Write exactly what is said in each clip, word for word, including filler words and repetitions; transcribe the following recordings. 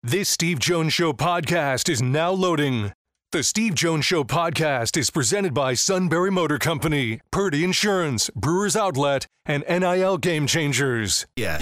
This Steve Jones Show podcast is now loading. The Steve Jones Show podcast is presented by Sunbury Motor Company, Purdy Insurance, Brewers Outlet, and N I L Game Changers. Yeah.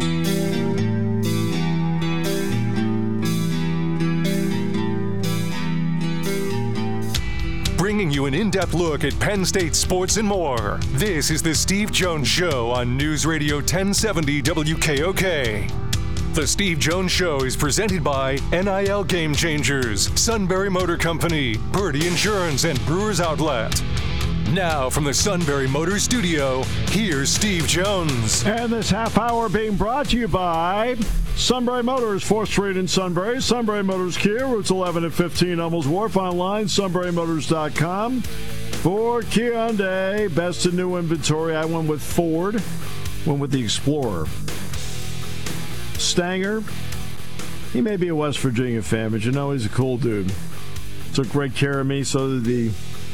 Bringing you an in-depth look at Penn State sports and more. This is the Steve Jones Show on News Radio ten seventy W K O K. The Steve Jones Show is presented by N I L Game Changers, Sunbury Motor Company, Purdy Insurance, and Brewers Outlet. Now from the Sunbury Motors Studio, here's Steve Jones. And this half hour being brought to you by Sunbury Motors, fourth Street in Sunbury. Sunbury Motors Kia, routes eleven and fifteen, Hummels Wharf. Online, sunbury motors dot com. For Kia Hyundai, best in new inventory. I went with Ford, went with the Explorer. Stanger, he may be a West Virginia fan, but you know he's a cool dude. Took great care of me, so did the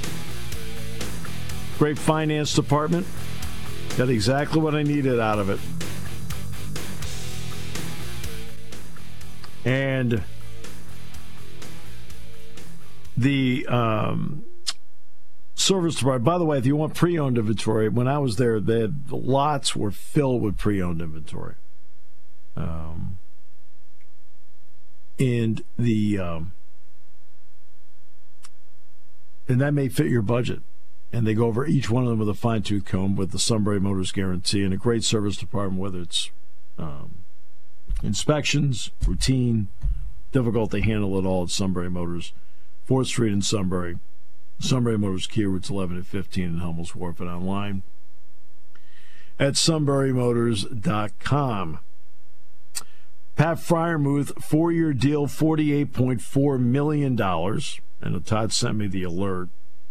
great finance department. Got exactly what I needed out of it. And the um, service department, by the way, if you want pre-owned inventory, when I was there, they had, the lots were filled with pre-owned inventory. Um, and the um, and that may fit your budget. And they go over each one of them with a fine-tooth comb with the Sunbury Motors guarantee and a great service department, whether it's um, inspections, routine, difficult to handle it all at Sunbury Motors, fourth Street in Sunbury, Sunbury Motors Kia, routes eleven and fifteen in Hummels Wharf, and online at sunbury motors dot com. Pat Fryermuth, four-year deal, forty-eight point four million dollars. And Todd sent me the alert.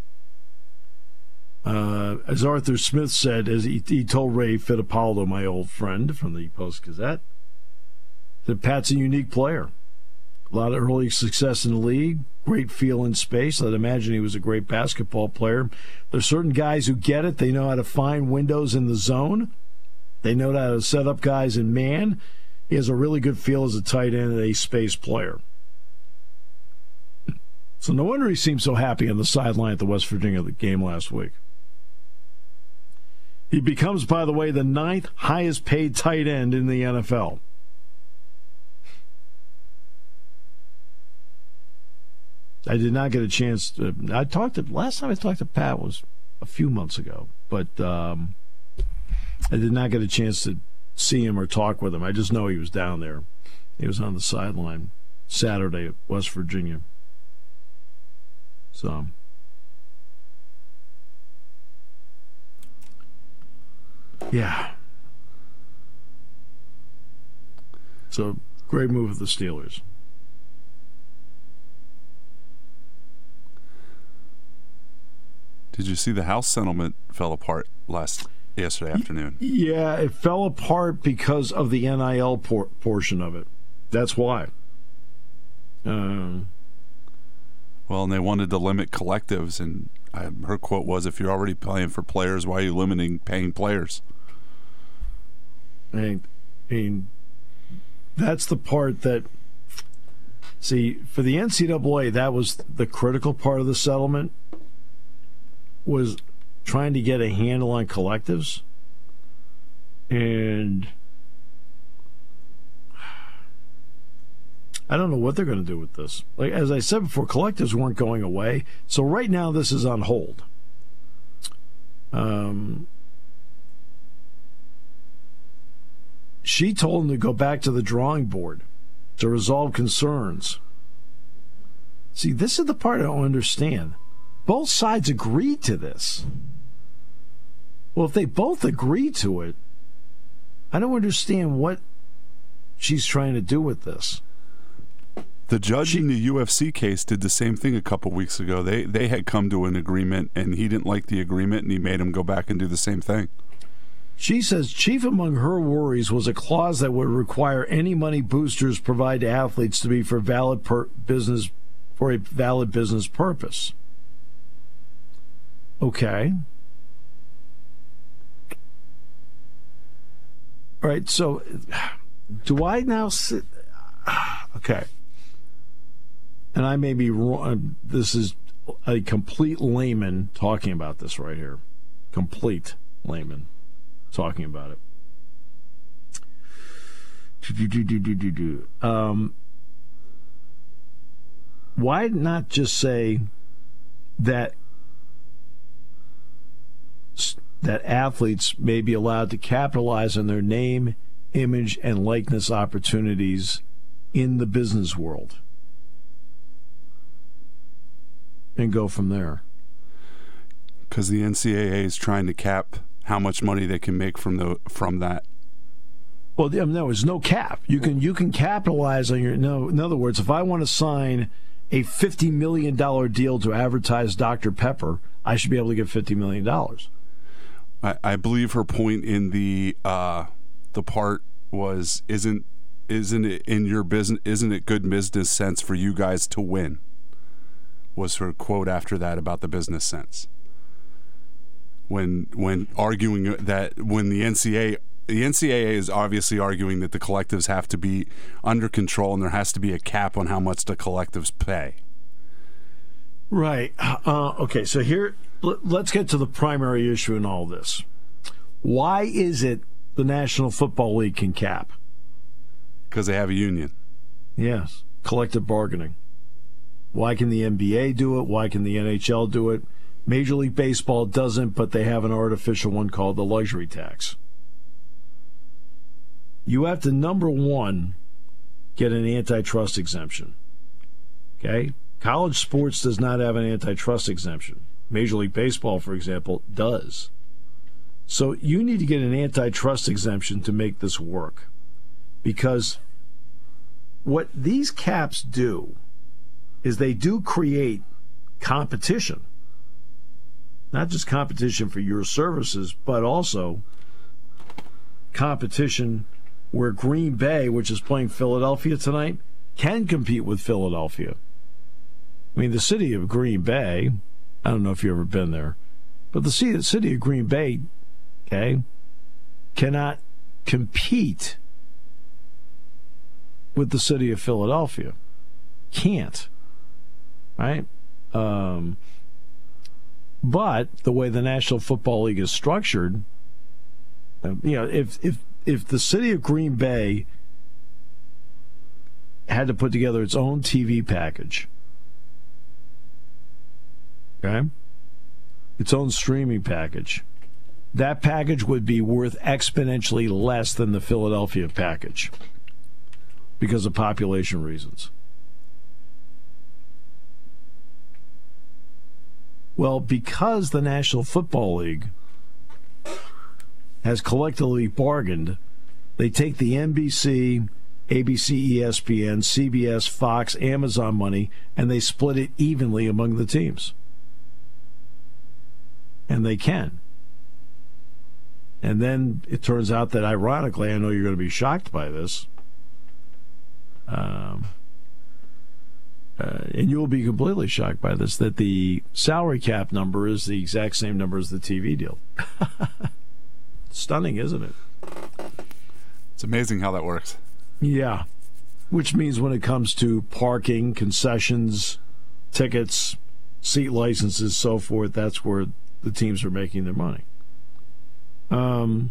Uh, as Arthur Smith said, as he, he told Ray Fittipaldo, my old friend from the Post-Gazette, that Pat's a unique player. A lot of early success in the league, great feel in space. I'd imagine he was a great basketball player. There's certain guys who get it. They know how to find windows in the zone. They know how to set up guys in man. He has a really good feel as a tight end and a space player. So no wonder he seemed so happy on the sideline at the West Virginia game last week. He becomes, by the way, the ninth highest paid tight end in the N F L. I did not get a chance to, I talked to, last time I talked to Pat was a few months ago, but um, I did not get a chance to see him or talk with him. I just know he was down there. He was on the sideline Saturday at West Virginia. So, yeah. So, great move of the Steelers. Did you see the House settlement fell apart last yesterday afternoon? Yeah, it fell apart because of the N I L por- portion of it. That's why. Um, well, and they wanted to limit collectives, and I, her quote was, if you're already paying for players, why are you limiting paying players? I mean, that's the part that, see, for the N C double A, that was the critical part of the settlement, was trying to get a handle on collectives. And I don't know what they're going to do with this. Like, as I said before, collectives weren't going away. So right now this is on hold. Um, she told him to go back to the drawing board to resolve concerns. See, this is the part I don't understand. Both sides agreed to this. Well, if they both agree to it, I don't understand what she's trying to do with this. The judge she, in the U F C case did the same thing a couple weeks ago. They they had come to an agreement, and he didn't like the agreement, and he made him go back and do the same thing. She says chief among her worries was a clause that would require any money boosters provide to athletes to be for valid per- business for a valid business purpose. Okay. All right, so do I now sit... Okay. And I may be wrong. This is a complete layman talking about this right here. Complete layman talking about it. Um, why not just say that that athletes may be allowed to capitalize on their name, image, and likeness opportunities in the business world and go from there? Because the N C double A is trying to cap how much money they can make from the from that. Well, no, there's no cap. You can you can capitalize on your. No, in other words, if I want to sign a fifty million dollars deal to advertise Doctor Pepper, I should be able to get fifty million dollars. I, I believe her point in the uh, the part was isn't isn't it in your business? Isn't it good business sense for you guys to win? Was her quote after that about the business sense. When when arguing that when the N C double A the N C double A is obviously arguing that the collectives have to be under control and there has to be a cap on how much the collectives pay. Right. Uh, okay, so here, let's get to the primary issue in all this. Why is it the National Football League can cap? Because they have a union. Yes, collective bargaining. Why can the N B A do it? Why can the N H L do it? Major League Baseball doesn't, but they have an artificial one called the luxury tax. You have to, number one, get an antitrust exemption. Okay? College sports does not have an antitrust exemption. Major League Baseball, for example, does. So you need to get an antitrust exemption to make this work. Because what these caps do is they do create competition. Not just competition for your services, but also competition where Green Bay, which is playing Philadelphia tonight, can compete with Philadelphia. I mean, the city of Green Bay, I don't know if you've ever been there, but the city, the city of Green Bay, okay, cannot compete with the city of Philadelphia. Can't. Right? Um, but the way the National Football League is structured, uh, you know, if if if the city of Green Bay had to put together its own T V package, okay, its own streaming package, that package would be worth exponentially less than the Philadelphia package because of population reasons. Well, because the National Football League has collectively bargained, they take the N B C, A B C, E S P N, C B S, Fox, Amazon money, and they split it evenly among the teams. And they can. And then it turns out that, ironically, I know you're going to be shocked by this, um, uh, and you will be completely shocked by this, that the salary cap number is the exact same number as the T V deal. Stunning, isn't it? It's amazing how that works. Yeah. Which means when it comes to parking, concessions, tickets, seat licenses, so forth, that's where the teams are making their money. Um,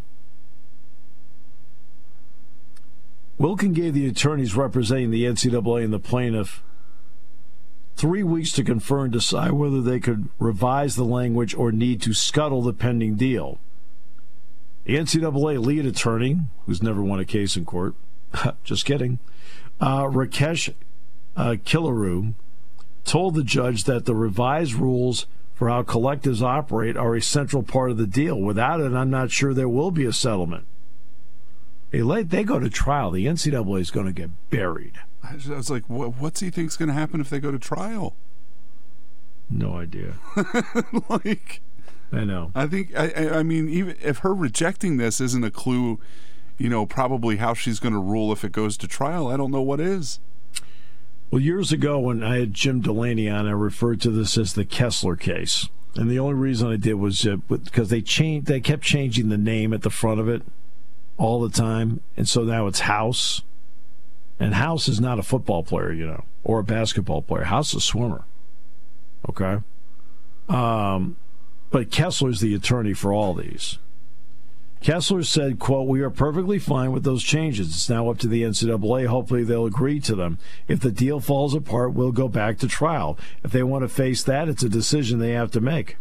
Wilkin gave the attorneys representing the N C double A and the plaintiff three weeks to confer and decide whether they could revise the language or need to scuttle the pending deal. The N C double A lead attorney, who's never won a case in court, just kidding, uh, Rakesh uh, Kilaru, told the judge that the revised rules for how collectives operate are a central part of the deal. Without it, I'm not sure there will be a settlement. They, let, they go to trial. The N C double A is going to get buried. I was like, what, what's he think's going to happen if they go to trial? No idea. like... I know. I think, I, I mean, even if her rejecting this isn't a clue, you know, probably how she's going to rule if it goes to trial, I don't know what is. Well, years ago when I had Jim Delaney on, I referred to this as the Kessler case. And the only reason I did was uh, because they changed, they kept changing the name at the front of it all the time. And so now it's House. And House is not a football player, you know, or a basketball player. House is a swimmer. Okay? Um, but Kessler's the attorney for all these. Kessler said, quote, "We are perfectly fine with those changes. It's now up to the N C double A. Hopefully they'll agree to them. If the deal falls apart, we'll go back to trial. If they want to face that, it's a decision they have to make."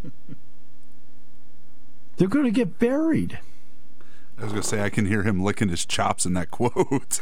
They're going to get buried. I was going to say, I can hear him licking his chops in that quote.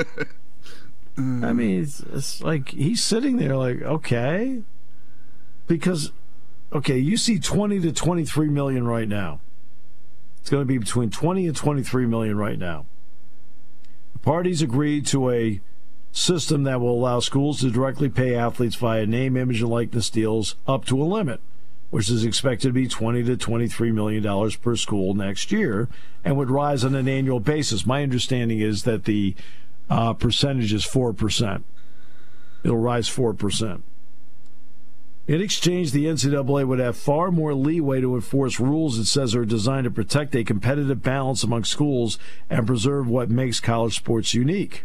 I mean, it's, it's like he's sitting there like, okay. Because, okay, you see twenty to twenty-three million right now. It's going to be between twenty and twenty-three million right now. The parties agreed to a system that will allow schools to directly pay athletes via name, image, and likeness deals up to a limit, which is expected to be twenty to twenty-three million dollars per school next year and would rise on an annual basis. My understanding is that the uh, percentage is four percent. It'll rise four percent. In exchange, the N C double A would have far more leeway to enforce rules it says are designed to protect a competitive balance among schools and preserve what makes college sports unique.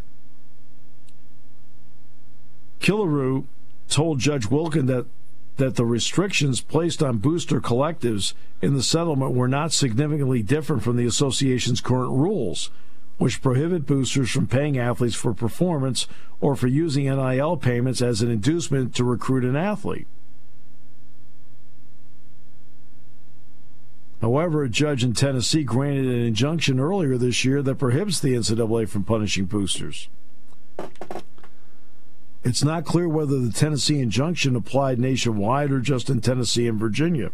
Killaroo told Judge Wilkin that that the restrictions placed on booster collectives in the settlement were not significantly different from the association's current rules, which prohibit boosters from paying athletes for performance or for using N I L payments as an inducement to recruit an athlete. However, a judge in Tennessee granted an injunction earlier this year that prohibits the N C double A from punishing boosters. It's not clear whether the Tennessee injunction applied nationwide or just in Tennessee and Virginia.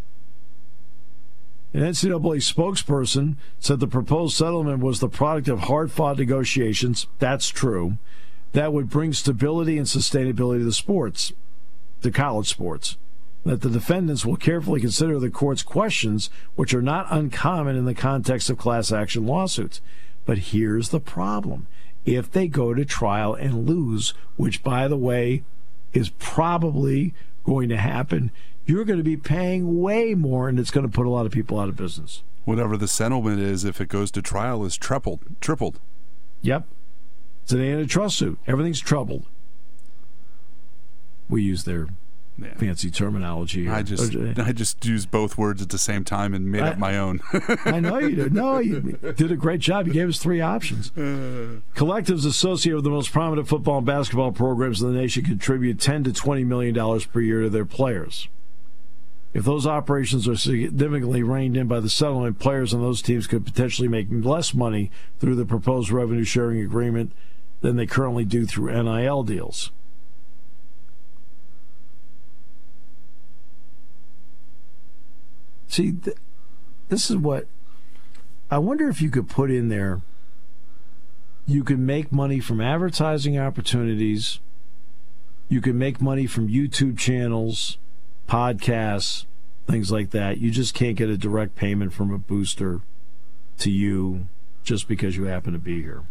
An N C double A spokesperson said the proposed settlement was the product of hard-fought negotiations. That's true. That would bring stability and sustainability to the sports, to college sports. That the defendants will carefully consider the court's questions, which are not uncommon in the context of class action lawsuits. But here's the problem. If they go to trial and lose, which, by the way, is probably going to happen, you're going to be paying way more, and it's going to put a lot of people out of business. Whatever the settlement is, if it goes to trial, is tripled. Tripled. Yep. It's an antitrust suit. Everything's troubled. We use their yeah. fancy terminology here. I just I just used both words at the same time and made I, up my own. I know you did. No, you did a great job. You gave us three options. Uh, Collectives associated with the most prominent football and basketball programs in the nation contribute ten to twenty million dollars per year to their players. If those operations are significantly reined in by the settlement, players on those teams could potentially make less money through the proposed revenue sharing agreement than they currently do through N I L deals. See, th- this is what I wonder if you could put in there. You can make money from advertising opportunities. You can make money from YouTube channels, podcasts, things like that. You just can't get a direct payment from a booster to you just because you happen to be here.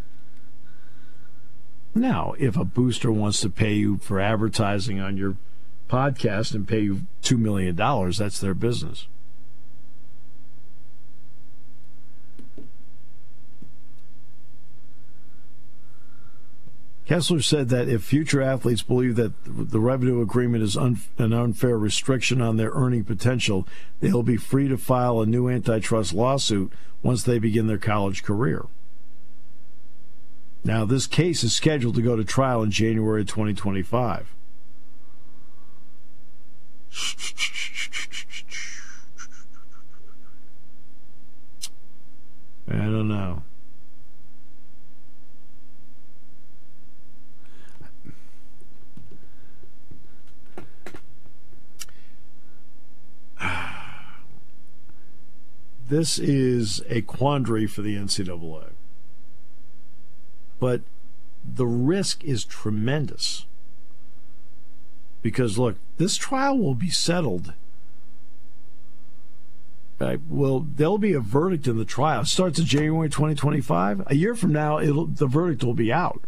Now, if a booster wants to pay you for advertising on your podcast and pay you two million dollars, that's their business. Kessler said that if future athletes believe that the revenue agreement is un- an unfair restriction on their earning potential, they'll be free to file a new antitrust lawsuit once they begin their college career. Now, this case is scheduled to go to trial in January twenty twenty-five. I don't know. This is a quandary for the N C double A. But the risk is tremendous. Because, look, this trial will be settled. Right? Well, there'll be a verdict in the trial. It starts in January twenty twenty-five. A year from now, it'll, the verdict will be out.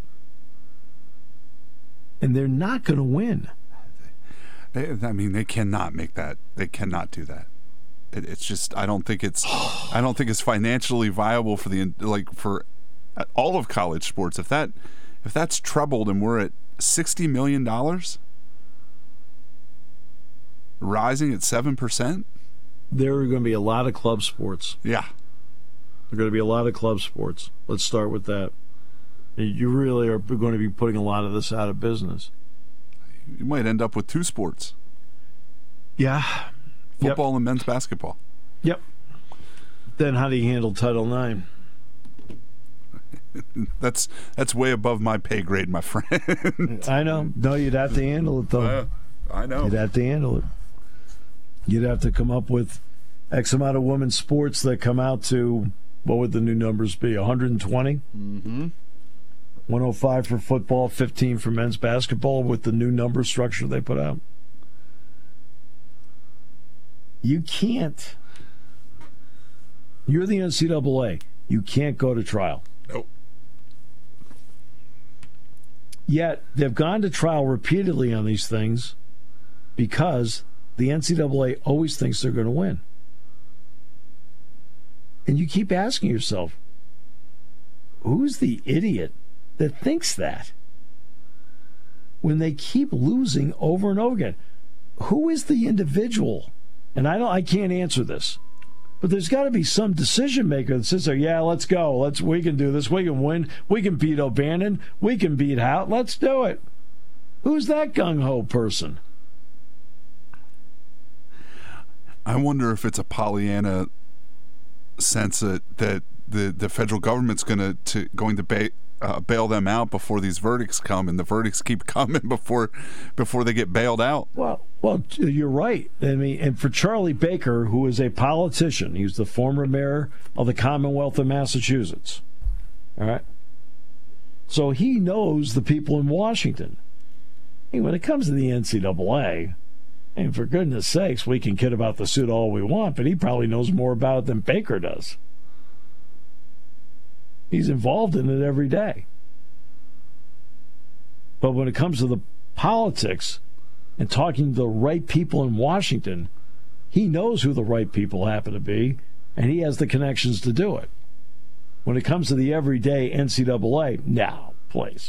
And they're not going to win. I mean, they cannot make that. They cannot do that. It's just I don't think it's I don't think it's financially viable for the like for all of college sports. If that if that's trebled and we're at sixty million dollars, rising at seven percent, there are going to be a lot of club sports. Yeah. There are going to be a lot of club sports. Let's start with that. You really are going to be putting a lot of this out of business. You might end up with two sports. Yeah. Football Yep. and men's basketball. Yep. Then how do you handle Title nine? That's that's way above my pay grade, my friend. I know. No, you'd have to handle it, though. Uh, I know. You'd have to handle it. You'd have to come up with X amount of women's sports that come out to, what would the new numbers be, one hundred twenty? Mm-hmm. one oh five for football, fifteen for men's basketball with the new number structure they put out. You can't. You're the N C double A. You can't go to trial. Nope. Yet they've gone to trial repeatedly on these things because the N C double A always thinks they're going to win. And you keep asking yourself, who's the idiot that thinks that? When they keep losing over and over again, who is the individual? And I don't I can't answer this. But there's got to be some decision maker that sits there, yeah, let's go. Let's we can do this. We can win. We can beat O'Bannon. We can beat Hout. Let's do it. Who's that gung-ho person? I wonder if it's a Pollyanna sense that, that the, the federal government's gonna to going to ba- uh, bail them out before these verdicts come, and the verdicts keep coming before before they get bailed out. Well, well, you're right. I mean, and for Charlie Baker, who is a politician, he's the former mayor of the Commonwealth of Massachusetts. All right. So he knows the people in Washington. I mean, when it comes to the N C double A, and for goodness sakes, we can kid about the suit all we want, but he probably knows more about it than Baker does. He's involved in it every day. But when it comes to the politics and talking to the right people in Washington, he knows who the right people happen to be, and he has the connections to do it. When it comes to the everyday N C double A, no, please.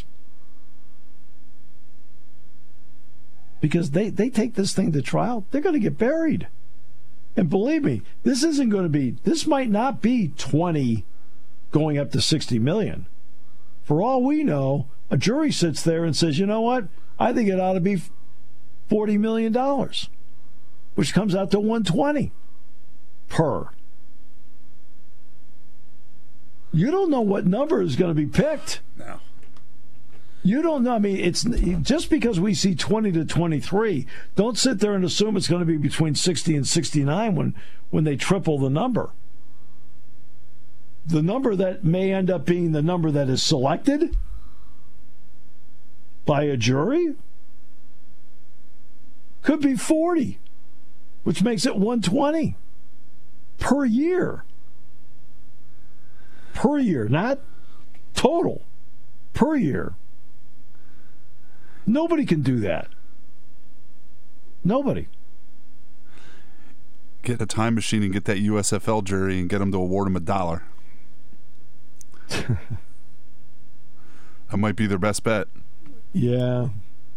Because they, they take this thing to trial, they're going to get buried. And believe me, this isn't going to be, this might not be twenty going up to sixty million. For all we know, a jury sits there and says, you know what, I think it ought to be forty million dollars, which comes out to one hundred twenty per. You don't know what number is going to be picked. No. You don't know. I mean, it's just because we see twenty to twenty-three, don't sit there and assume it's going to be between sixty and sixty-nine when, when they triple the number. The number that may end up being the number that is selected by a jury could be forty, which makes it one hundred twenty per year. Per year, not total. Per year. Nobody can do that. Nobody. Get a time machine and get that U S F L jury and get them to award them a dollar. That might be their best bet. Yeah.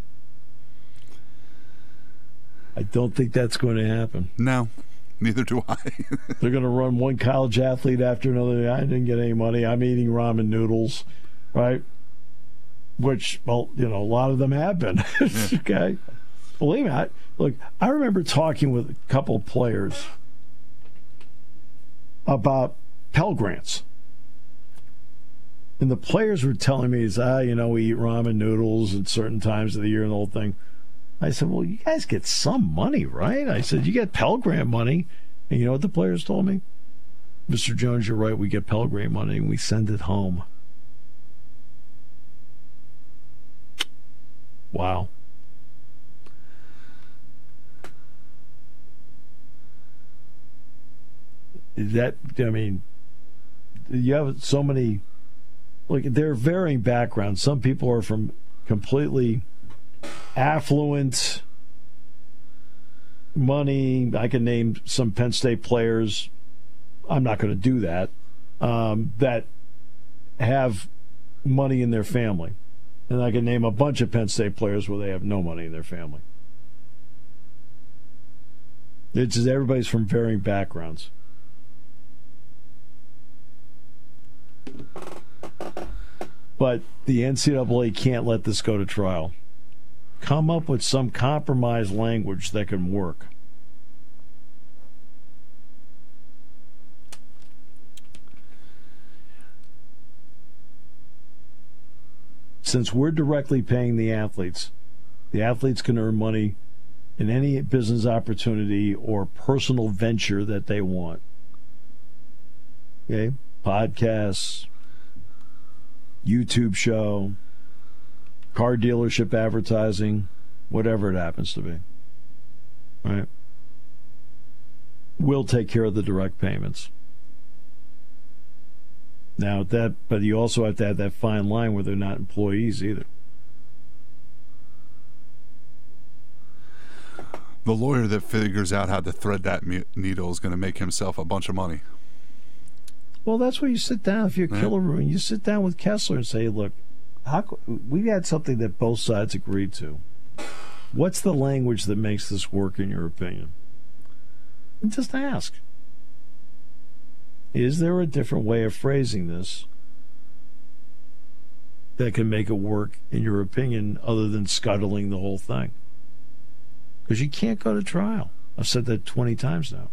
I don't think that's going to happen. No, neither do I. They're going to run one college athlete after another. I didn't get any money. I'm eating ramen noodles, right? Which, well, you know, a lot of them have been. Okay. Believe me, I, look, I remember talking with a couple of players about Pell Grants. And the players were telling me, ah, you know, we eat ramen noodles at certain times of the year and the whole thing. I said, well, you guys get some money, right? I said, you get Pell Grant money. And you know what the players told me? Mister Jones, you're right. We get Pell Grant money and we send it home. Wow. That, I mean, you have so many, like, they're varying backgrounds. Some people are from completely affluent money. I can name some Penn State players. I'm not going to do that. Um, that have money in their family. And I can name a bunch of Penn State players where they have no money in their family. It's just everybody's from varying backgrounds. But the N C double A can't let this go to trial. Come up with some compromise language that can work. Since we're directly paying the athletes, the athletes can earn money in any business opportunity or personal venture that they want. Okay? Podcasts, YouTube show, car dealership advertising, whatever it happens to be. Right? We'll take care of the direct payments. Now that, but you also have to have that fine line where they're not employees either. The lawyer that figures out how to thread that needle is going to make himself a bunch of money. Well, that's where you sit down. If you're a killer room, you sit down with Kessler and say, look, how, we had something that both sides agreed to. What's the language that makes this work, in your opinion? And just ask. Is there a different way of phrasing this that can make it work, in your opinion, other than scuttling the whole thing? Because you can't go to trial. I've said that twenty times now.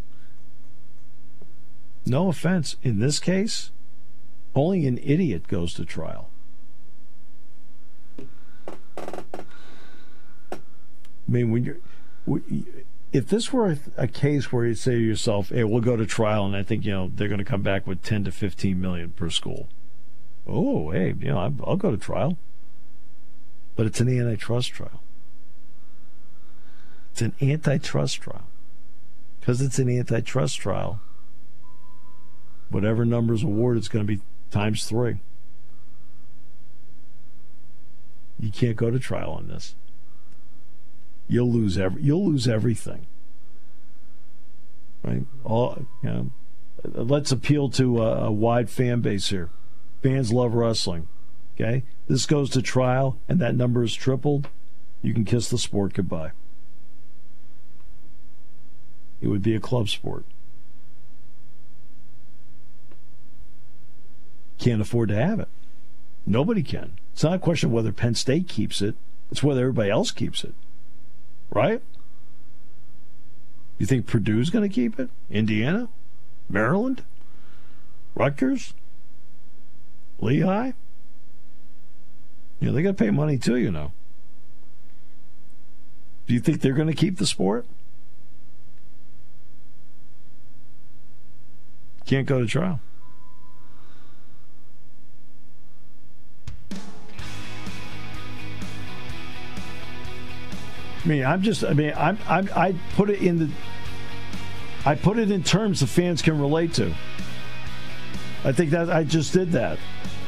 No offense. In this case, only an idiot goes to trial. I mean, when you're... If this were a, a case where you say to yourself, hey, we'll go to trial, and I think, you know, they're going to come back with ten to fifteen million per school. Oh, hey, you know, I'll, I'll go to trial. But it's an antitrust trial. It's an antitrust trial. Because it's an antitrust trial, whatever number's awarded is going to be times three. You can't go to trial on this. You'll lose every. You'll lose everything, right? All you know. Let's appeal to a, a wide fan base here. Fans love wrestling. Okay, this goes to trial, and that number is tripled. You can kiss the sport goodbye. It would be a club sport. Can't afford to have it. Nobody can. It's not a question of whether Penn State keeps it. It's whether everybody else keeps it. Right? You think Purdue's going to keep it? Indiana? Maryland? Rutgers? Lehigh? You know, they got to pay money too, you know. Do you think they're going to keep the sport? Can't go to trial. I mean, I'm just. I mean, I'm. I'm. I put it in the. I put it in terms the fans can relate to. I think that I just did that.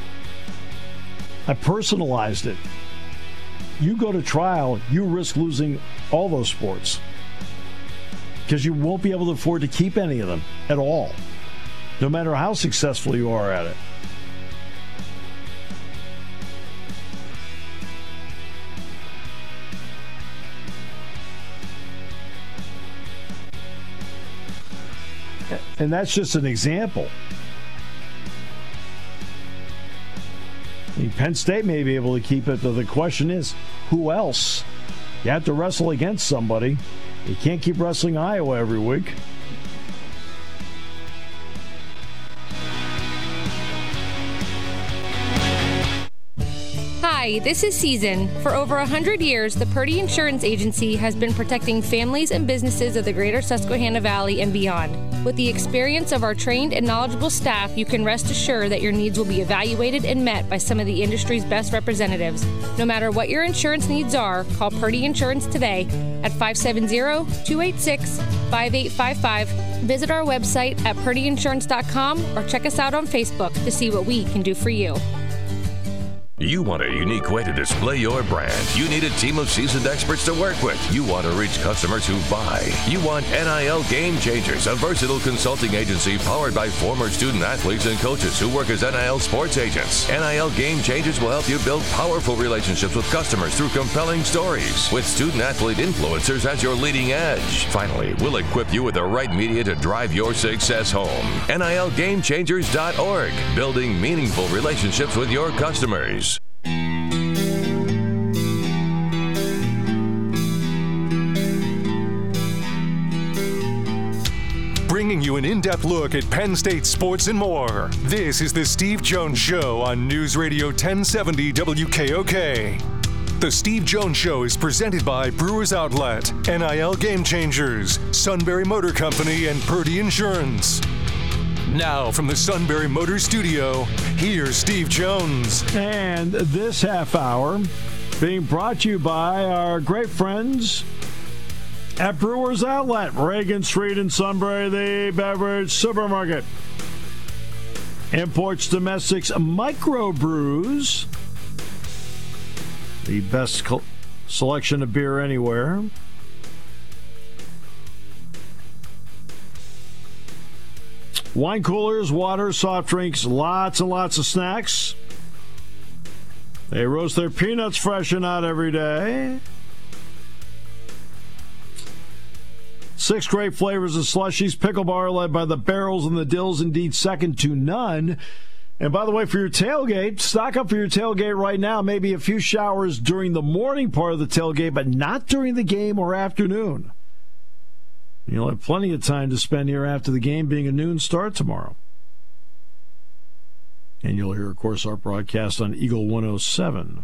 I personalized it. You go to trial, you risk losing all those sports because you won't be able to afford to keep any of them at all, no matter how successful you are at it. And that's just an example. I mean, Penn State may be able to keep it, but the question is, who else? You have to wrestle against somebody. You can't keep wrestling Iowa every week. Hi, this is Season. For over one hundred years, the Purdy Insurance Agency has been protecting families and businesses of the greater Susquehanna Valley and beyond. With the experience of our trained and knowledgeable staff, you can rest assured that your needs will be evaluated and met by some of the industry's best representatives. No matter what your insurance needs are, call Purdy Insurance today at five seven zero, two eight six, five eight five five. Visit our website at purdy insurance dot com or check us out on Facebook to see what we can do for you. You want a unique way to display your brand. You need a team of seasoned experts to work with. You want to reach customers who buy. You want N I L Game Changers, a versatile consulting agency powered by former student athletes and coaches who work as N I L sports agents. N I L Game Changers will help you build powerful relationships with customers through compelling stories, with student athlete influencers as your leading edge. Finally, we'll equip you with the right media to drive your success home. N I L game changers dot org, building meaningful relationships with your customers. Bringing you an in-depth look at Penn State sports and more. This is the Steve Jones Show on News Radio ten seventy W K O K. The Steve Jones Show is presented by Brewers Outlet, N I L Game Changers, Sunbury Motor Company, and Purdy Insurance. Now from the Sunbury Motor Studio, here's Steve Jones. And this half hour being brought to you by our great friends at Brewers Outlet, Reagan Street in Sunbury, the beverage supermarket. Imports, domestics, microbrews. The best co- selection of beer anywhere. Wine coolers, water, soft drinks, lots and lots of snacks. They roast their peanuts fresh and out every day. Six great flavors of slushies. Pickle bar led by the barrels and the dills, indeed second to none. And by the way, for your tailgate, stock up for your tailgate right now. Maybe a few showers during the morning part of the tailgate, but not during the game or afternoon. You'll have plenty of time to spend here after the game, being a noon start tomorrow. And you'll hear, of course, our broadcast on Eagle one oh seven.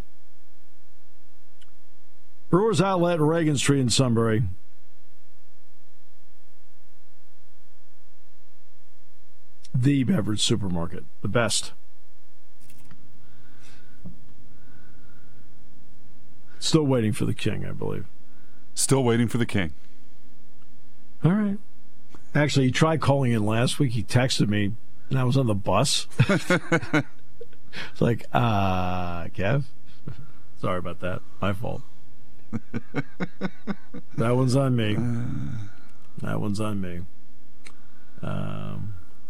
Brewers Outlet, Reagan Street in Sunbury. The beverage supermarket, the best. Still waiting for the king, I believe. Still waiting for the king. All right. Actually, he tried calling in last week. He texted me, and I was on the bus. It's like, ah, uh, Kev, sorry about that. My fault. That one's on me. That one's on me. Um,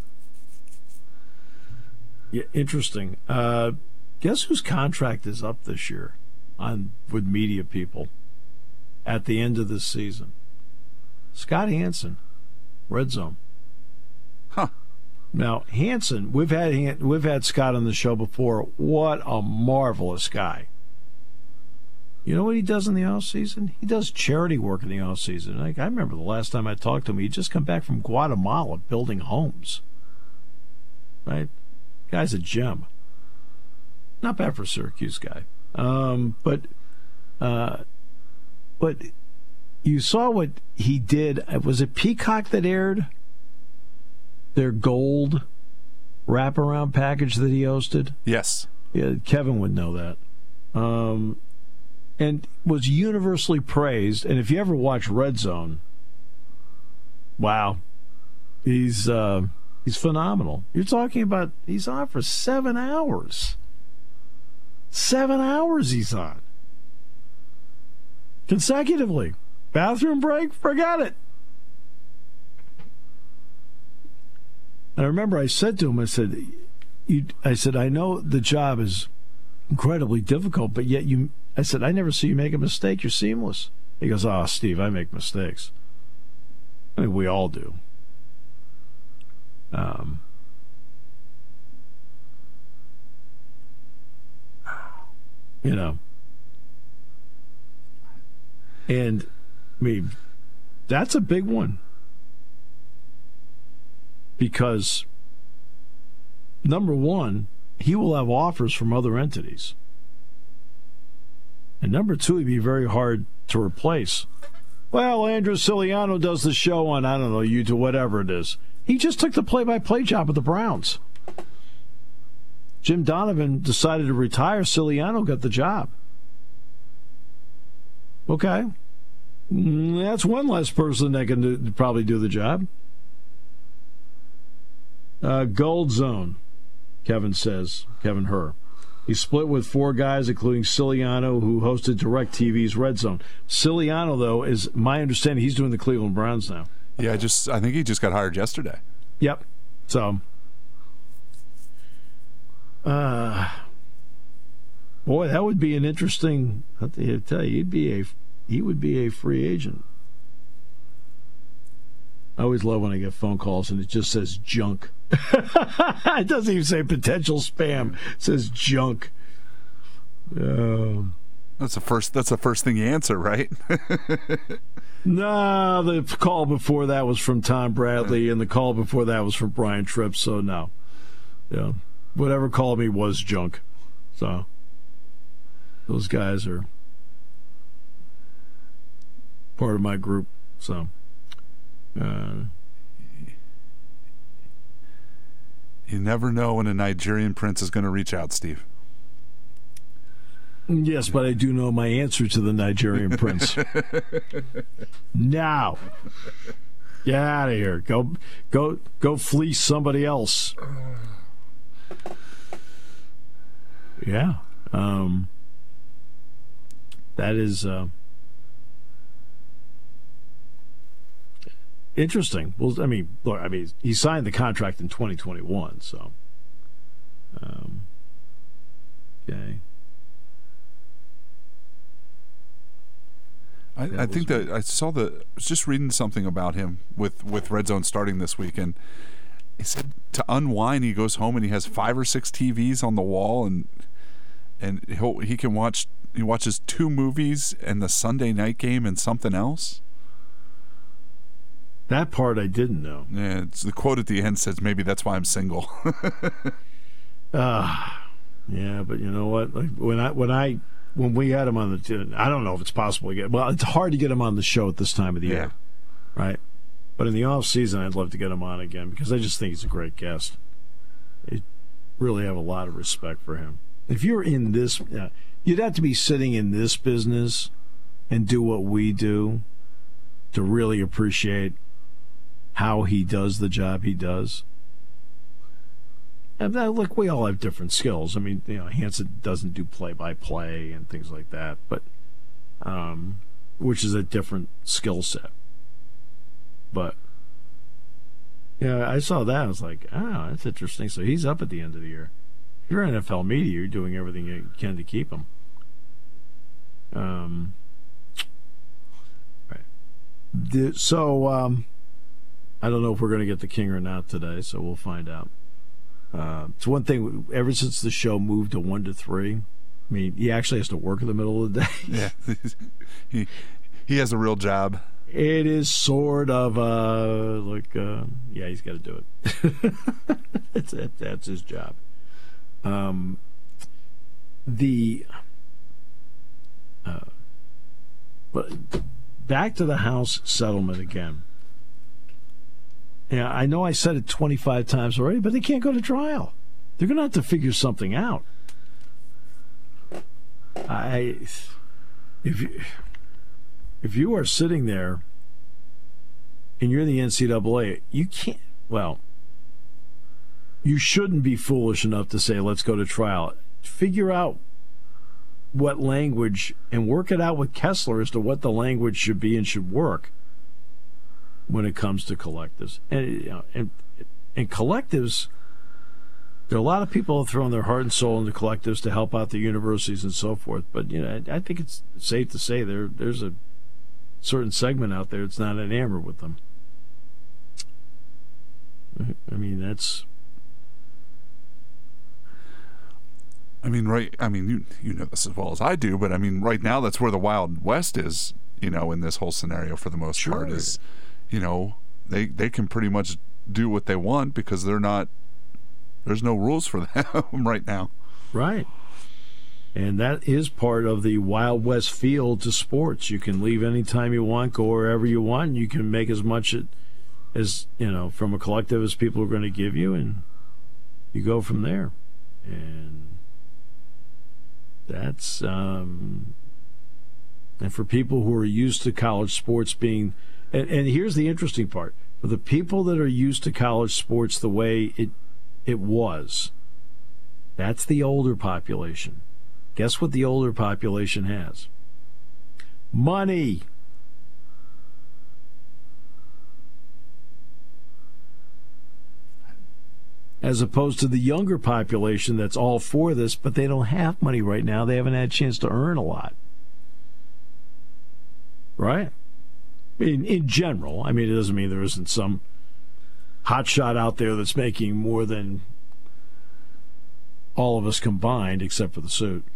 yeah, interesting. Uh, guess whose contract is up this year on with media people at the end of this season? Scott Hansen, Red Zone. Huh. Now, Hansen, we've had we've had Scott on the show before. What a marvelous guy. You know what he does in the off season? He does charity work in the off season. Like, I remember the last time I talked to him, he'd just come back from Guatemala building homes. Right? Guy's a gem. Not bad for a Syracuse guy. Um, but uh, but you saw what he did. Was it Peacock that aired their gold wraparound package that he hosted? Yes. Yeah, Kevin would know that. Um, and was universally praised. And if you ever watch Red Zone, wow, he's uh, he's phenomenal. You're talking about he's on for seven hours. Seven hours he's on consecutively. Bathroom break, forget it. And I remember I said to him, I said, you, I said, I know the job is incredibly difficult, but yet you, I said, I never see you make a mistake. You're seamless. He goes, oh, Steve, I make mistakes. I mean, we all do. Um, you know, and I mean, that's a big one. Because, number one, he will have offers from other entities. And number two, he'd be very hard to replace. Well, Andrew Siciliano does the show on, I don't know, YouTube, whatever it is. He just took the play-by-play job with the Browns. Jim Donovan decided to retire. Siciliano got the job. Okay. That's one less person that can do, probably do the job. Uh, Gold Zone, Kevin says, Kevin Herr. He split with four guys, including Siliano, who hosted DirecTV's Red Zone. Siliano, though, is my understanding he's doing the Cleveland Browns now. Yeah, I just I think he just got hired yesterday. Yep. So, uh, boy, that would be an interesting. I'll tell you, he'd be a he would be a free agent. I always love when I get phone calls and it just says junk. It doesn't even say potential spam. It says junk. Um, that's the first. That's the first thing you answer, right? No, the call before that was from Tom Bradley, and the call before that was from Brian Tripp. So no, yeah, whatever called me was junk. So those guys are part of my group. So. Uh, you never know when a Nigerian prince is going to reach out, Steve. Yes, but I do know my answer to the Nigerian prince. Now, get out of here. Go, go, go! Fleece somebody else. Yeah, um, that is. Uh, Interesting. Well, I mean, look, I mean, he signed the contract in twenty twenty-one, so. Um, okay. I, That I think was- that I saw the. I was just reading something about him with with Red Zone starting this week, and he said to unwind, he goes home and he has five or six T Vs on the wall, and and he he can watch. He watches two movies and the Sunday night game and something else. That part I didn't know. Yeah, it's, the quote at the end says, "Maybe that's why I'm single." Ah, yeah, but you know what? Like when I when I when we had him on the, I don't know if it's possible to get. Well, it's hard to get him on the show at this time of the Yeah. year, right? But in the off season, I'd love to get him on again because I just think he's a great guest. I really have a lot of respect for him. If you're in this, uh, you'd have to be sitting in this business and do what we do to really appreciate how he does the job he does. And uh, look, we all have different skills. I mean, you know, Hanson doesn't do play-by-play and things like that, but um, which is a different skill set. But yeah, I saw that. I was like, oh, that's interesting. So he's up at the end of the year. If you're N F L media, you're doing everything you can to keep him. Um. Right. The, so. Um, I don't know if we're going to get the king or not today, so we'll find out. Uh, it's one thing, ever since the show moved to one to three, I mean, he actually has to work in the middle of the day. Yeah, he he has a real job. It is sort of uh, like, uh, yeah, he's got to do it. that's, that, that's his job. Um, the, uh, but back to the House settlement again. Yeah, I know I said it twenty-five times already, but they can't go to trial. They're going to have to figure something out. I, if you, if you are sitting there and you're the N C double A, you can't. Well, you shouldn't be foolish enough to say, "Let's go to trial." Figure out what language and work it out with Kessler as to what the language should be and should work when it comes to collectives. And, you know, and and collectives, there are a lot of people who have thrown their heart and soul into collectives to help out the universities and so forth. But you know, I, I think it's safe to say there there's a certain segment out there that's not enamored with them. I mean, that's. I mean, right. I mean, you you know this as well as I do, but I mean, right now that's where the Wild West is. You know, in this whole scenario, for the most Sure. part, is. You know, they they can pretty much do what they want because they're not. There's no rules for them right now. Right. And that is part of the Wild West feel to sports. You can leave anytime you want, go wherever you want, and you can make as much as, you know, from a collective as people are going to give you, and you go from there. And that's, um, and for people who are used to college sports being, and, and here's the interesting part, for the people that are used to college sports the way it it was, That's the older population. Guess what the older population has? Money. As opposed to the younger population that's all for this, but they don't have money right now. They haven't had a chance to earn a lot. Right? In, in general. I mean, it doesn't mean there isn't some hotshot out there that's making more than all of us combined, except for the suit.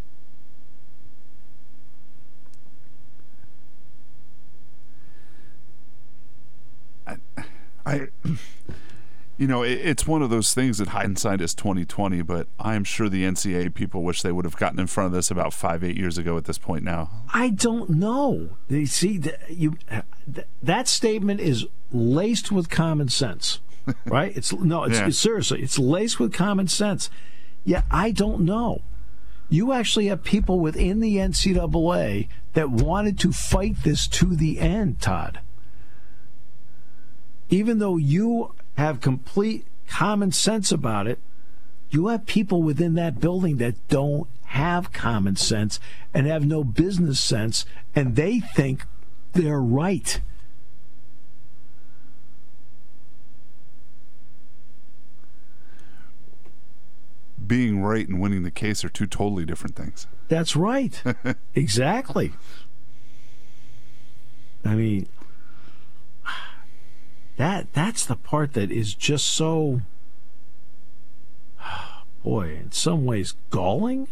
I... I You know, it, it's one of those things that hindsight is twenty twenty, but I am sure the N C A A people wish they would have gotten in front of this about five, eight years ago at this point now. I don't know. You see, you that statement is laced with common sense, right? It's no, it's, yeah. it's seriously, it's laced with common sense. Yeah, I don't know. You actually have people within the N C double A that wanted to fight this to the end, Todd. Even though you have complete common sense about it, you have people within that building that don't have common sense and have no business sense, and they think they're right. Being right and winning the case are two totally different things. That's right. Exactly. I mean, That that's the part that is just so, boy, in some ways galling,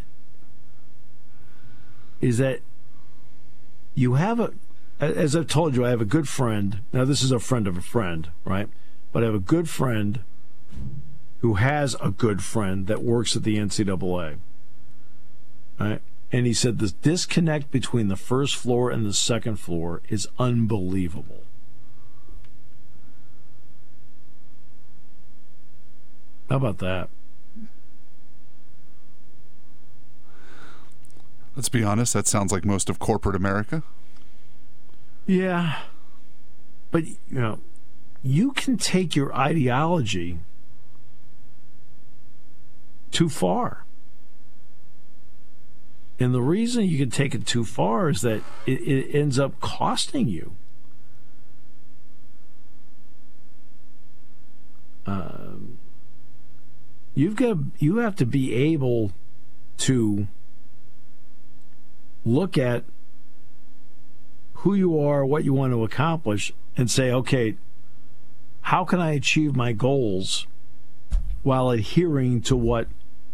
is that you have a, as I've told you, I have a good friend. Now, this is a friend of a friend, right? But I have a good friend who has a good friend that works at the N C double A, right? And he said the disconnect between the first floor and the second floor is unbelievable. How about that? Let's be honest, that sounds like most of corporate America. Yeah. But, you know, you can take your ideology too far. And the reason you can take it too far is that it, it ends up costing you. Um... You've got you have to be able to look at who you are, what you want to accomplish, and say, okay, how can I achieve my goals while adhering to what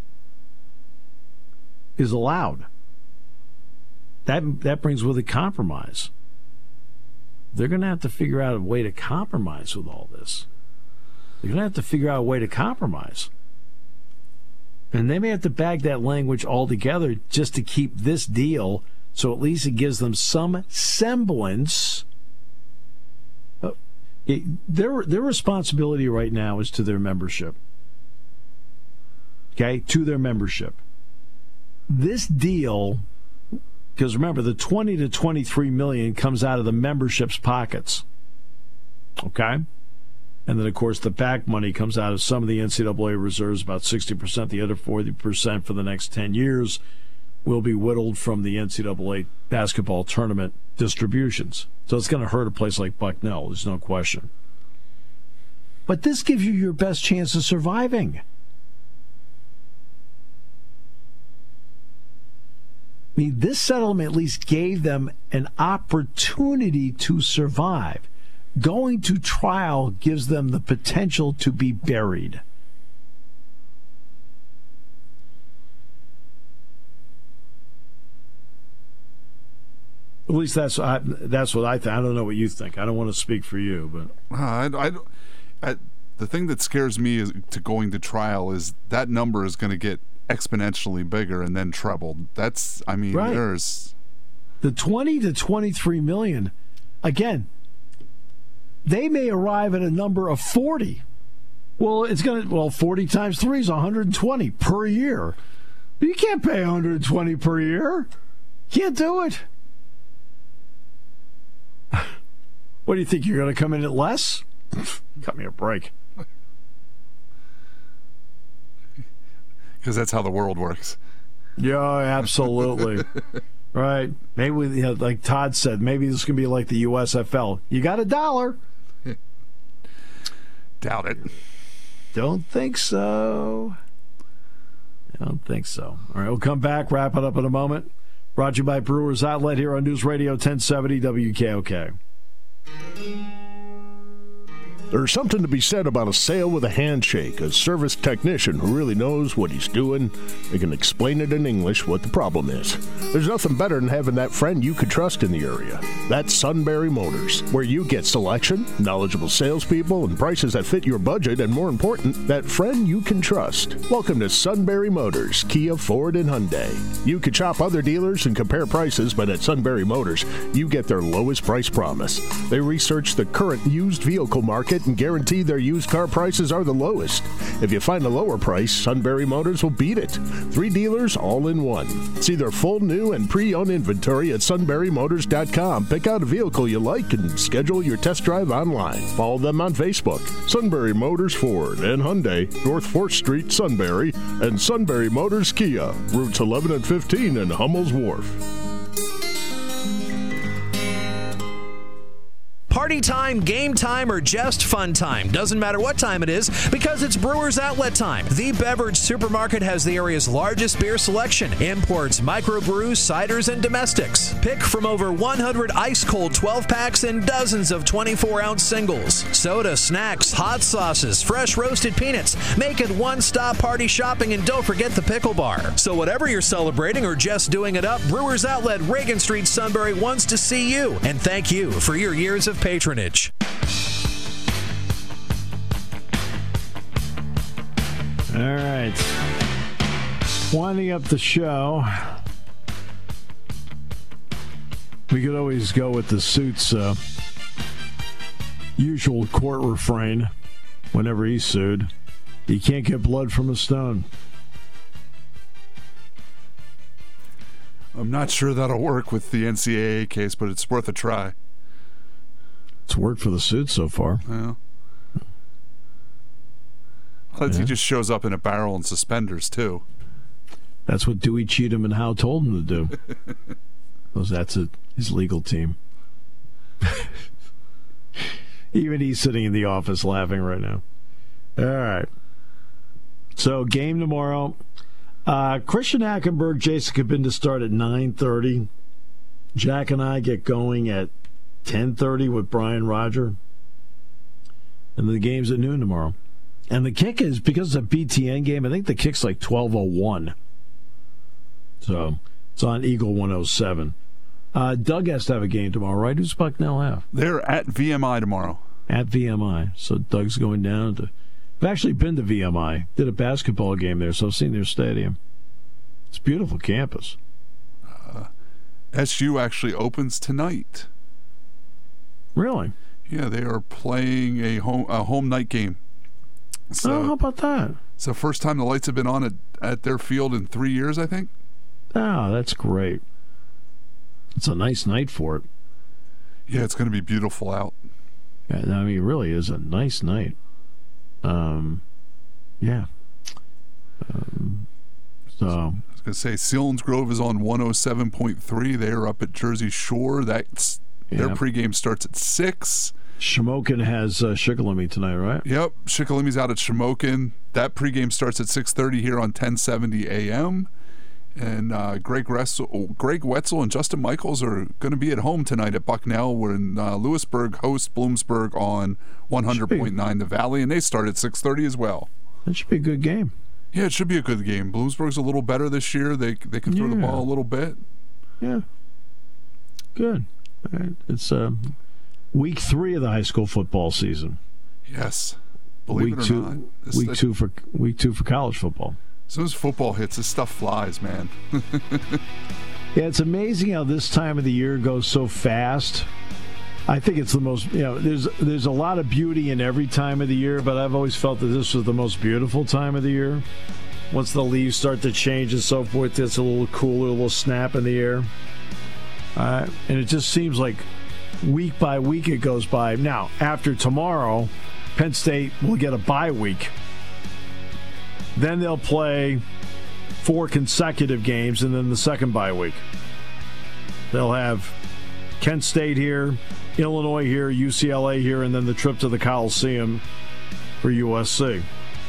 is allowed? That that brings with it compromise. They're going to have to figure out a way to compromise with all this. They're going to have to figure out a way to compromise. And they may have to bag that language altogether just to keep this deal, so at least it gives them some semblance. Uh, it, their their responsibility right now is to their membership. Okay, to their membership. This deal, because remember, the twenty to twenty-three million comes out of the membership's pockets. Okay? And then, of course, the back money comes out of some of the N C double A reserves, about sixty percent. The other forty percent for the next ten years will be whittled from the N C double A basketball tournament distributions. So it's going to hurt a place like Bucknell, there's no question. But this gives you your best chance of surviving. I mean, this settlement at least gave them an opportunity to survive. Going to trial gives them the potential to be buried. At least that's I, that's what I think. I don't know what you think. I don't want to speak for you, but uh, I, I, I, the thing that scares me is to going to trial is that number is going to get exponentially bigger and then trebled. That's I mean, right. There's the twenty to twenty-three million. Again, they may arrive at a number of forty. Well, it's going to, well, forty times three is one hundred twenty per year. You can't pay one hundred twenty per year. Can't do it. What do you think? You're going to come in at less? Cut me a break. Because that's how the world works. Yeah, absolutely. Right. Maybe, we, you know, like Todd said, maybe this can be like the U S F L. You got a dollar. Doubt it. Don't think so. I don't think so. All right, we'll come back, wrap it up in a moment. Brought to you by Brewers Outlet here on News Radio ten seventy W K O K. There's something to be said about a sale with a handshake, a service technician who really knows what he's doing. They can explain it in English what the problem is. There's nothing better than having that friend you could trust in the area. That's Sunbury Motors, where you get selection, knowledgeable salespeople, and prices that fit your budget, and more important, that friend you can trust. Welcome to Sunbury Motors, Kia, Ford, and Hyundai. You could shop other dealers and compare prices, but at Sunbury Motors, you get their lowest price promise. They research the current used vehicle market and guarantee their used car prices are the lowest. If you find a lower price, Sunbury Motors will beat it. Three dealers all in one. See their full new and pre-owned inventory at sunbury motors dot com. Pick out a vehicle you like and schedule your test drive online. Follow them on Facebook. Sunbury Motors Ford and Hyundai, North fourth Street, Sunbury, and Sunbury Motors Kia, routes eleven and fifteen in Hummel's Wharf. Party time, game time, or just fun time. Doesn't matter what time it is, because it's Brewers Outlet time. The beverage supermarket has the area's largest beer selection. Imports, microbrews, ciders, and domestics. Pick from over one hundred ice-cold twelve-packs and dozens of twenty-four ounce singles. Soda, snacks, hot sauces, fresh roasted peanuts. Make it one-stop party shopping, and don't forget the pickle bar. So whatever you're celebrating or just doing it up, Brewers Outlet, Reagan Street, Sunbury wants to see you. And thank you for your years of patronage. All right. Winding up the show. We could always go with the Suits' uh, usual court refrain whenever he's sued. You can't get blood from a stone. I'm not sure that'll work with the N C double A case, but it's worth a try. It's worked for the Suits so far. Yeah. Unless yeah. he just shows up in a barrel and suspenders, too. That's what Dewey, Cheatham, and Howe told him to do. Because that's a, his legal team. Even he's sitting in the office laughing right now. All right. So, game tomorrow. Uh, Christian Hackenberg, Jason Cabinda start at nine thirty. Jack and I get going at ten thirty with Brian Roger. And the game's at noon tomorrow. And the kick is, because it's a B T N game, I think the kick's like twelve oh one. So it's on Eagle one oh seven. Uh, Doug has to have a game tomorrow, right? Who's Bucknell have? They're at V M I tomorrow. At V M I. So Doug's going down to... I've actually been to V M I. Did a basketball game there, so I've seen their stadium. It's a beautiful campus. Uh, S U actually opens tonight. Really? Yeah, they are playing a home a home night game. So, oh, how about that? It's the first time the lights have been on at, at their field in three years, I think. Oh, that's great. It's a nice night for it. Yeah, it's going to be beautiful out. Yeah, I mean, it really is a nice night. Um, yeah. Um, so I was going to say, Selinsgrove is on one oh seven point three. They are up at Jersey Shore. That's yeah. Their pregame starts at six. Shamokin has uh, Shikellamy tonight, right? Yep, Shikellami's out at Shamokin. That pregame starts at six thirty here on ten seventy A M. And uh, Greg, Wetzel, Greg Wetzel and Justin Michaels are going to be at home tonight at Bucknell. We're in uh, Lewisburg, host Bloomsburg on one hundred point nine The Valley, and they start at six thirty as well. That should be a good game. Yeah, it should be a good game. Bloomsburg's a little better this year. They they can throw yeah. the ball a little bit. Yeah. Good. All right. It's uh, week three of the high school football season. Yes. Believe week it or two, not. This, week this, two for week two for college football. As soon as football hits, this stuff flies, man. Yeah, it's amazing how this time of the year goes so fast. I think it's the most, you know, there's there's a lot of beauty in every time of the year, but I've always felt that this was the most beautiful time of the year. Once the leaves start to change and so forth, it's a little cooler, a little snap in the air. Uh, and it just seems like week by week it goes by. Now, after tomorrow, Penn State will get a bye week. Then they'll play four consecutive games, and then the second bye week. They'll have Kent State here, Illinois here, U C L A here, and then the trip to the Coliseum for U S C.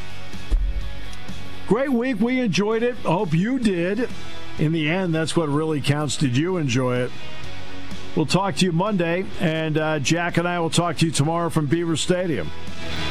Great week. We enjoyed it. I hope you did. In the end, that's what really counts. Did you enjoy it? We'll talk to you Monday, and uh, Jack and I will talk to you tomorrow from Beaver Stadium.